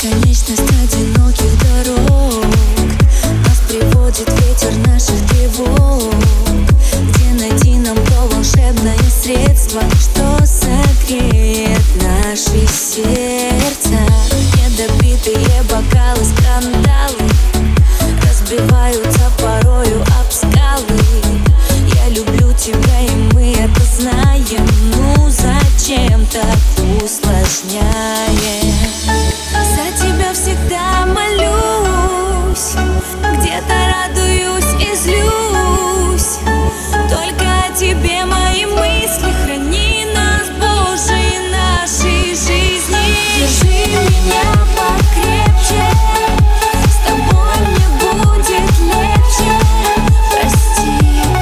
Бесконечность одиноких дорог нас приводит ветер наших тревог. Где найти нам то волшебное средство, что согреет наши сердца? Недопитые бокалы, скандалы разбиваются порою об скалы. Я люблю тебя, и мы это знаем. Ну зачем так усложняем? За тебя всегда молюсь, где-то радуюсь и злюсь. Только о тебе мои мысли, храни нас, Боже, и нашей жизни. Держи меня покрепче, с тобой мне будет легче. Прости,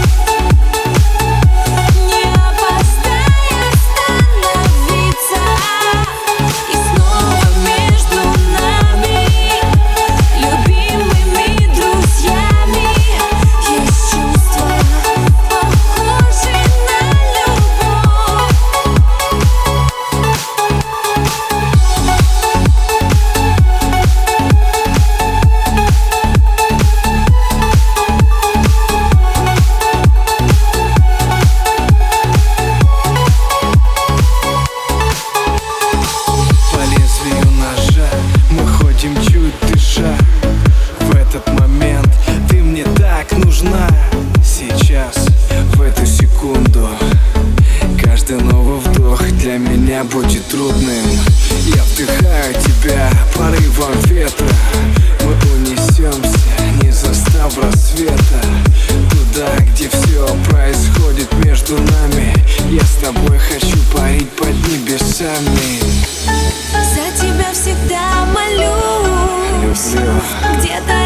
не опоздай остановиться. И снова между нами, любимыми друзьями, есть чувства, похожие на любовь. По лезвию ножа мы ходим чуть дыша. В этот момент ты мне так нужна. Сейчас, в эту секунду, каждый новый вдох для меня будет трудным. Я вдыхаю тебя порывом ветра. Мы унесемся, не застав рассвета, туда, где все происходит между нами. Я с тобой хочу парить под небесами. За тебя всегда молюсь, Люблю. где-то